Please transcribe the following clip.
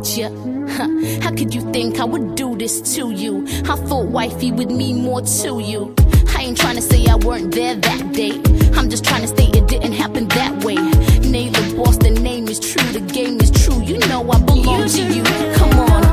ya? How could you think I would do this to you? I thought wifey would mean more to you. I ain't tryna say I weren't there that day. I'm just tryna state it didn't happen that way. Naylor Boss, the name is true, the game is true. You know I belong to you. Come on.